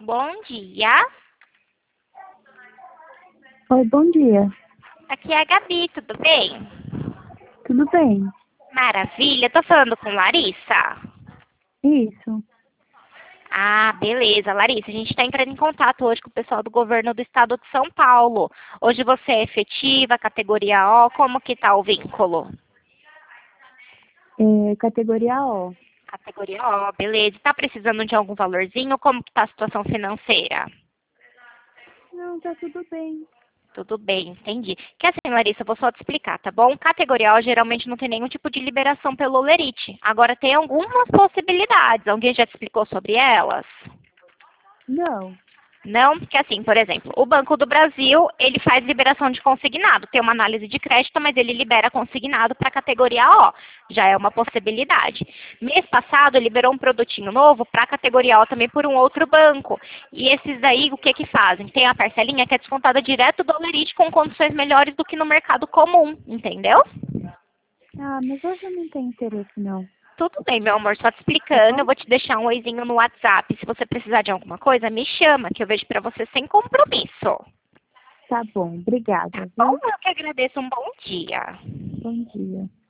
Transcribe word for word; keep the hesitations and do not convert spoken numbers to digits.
Bom dia. Oi, bom dia. Aqui é a Gabi, tudo bem? Tudo bem? Maravilha. Tô falando com Larissa? Isso. Ah, beleza. Larissa, a gente está entrando em contato hoje com o pessoal do governo do estado de São Paulo. Hoje você é efetiva, categoria O, como que tá o vínculo? É, categoria O. Categoria O, beleza. Tá precisando de algum valorzinho? Como que tá a situação financeira? Não, tá tudo bem. Tudo bem, entendi. Que assim, Larissa, eu vou só te explicar, tá bom? Categoria O geralmente não tem nenhum tipo de liberação pelo Olerite. Agora tem algumas possibilidades. Alguém já te explicou sobre elas? Não. Não, porque assim, por exemplo, o Banco do Brasil, ele faz liberação de consignado. Tem uma análise de crédito, mas ele libera consignado para a categoria O. Já é uma possibilidade. Mês passado, liberou um produtinho novo para a categoria O também por um outro banco. E esses daí, o que que fazem? Tem a parcelinha que é descontada direto do Olerite com condições melhores do que no mercado comum, entendeu? Ah, mas hoje eu não tenho interesse, não. Tudo bem, meu amor, só te Tá explicando, eu bom? vou te deixar um oizinho no WhatsApp. Se você precisar de alguma coisa, me chama, que eu vejo para você sem compromisso. Tá bom, Tá obrigada, bom? viu? Eu que agradeço. Um bom dia. Bom dia.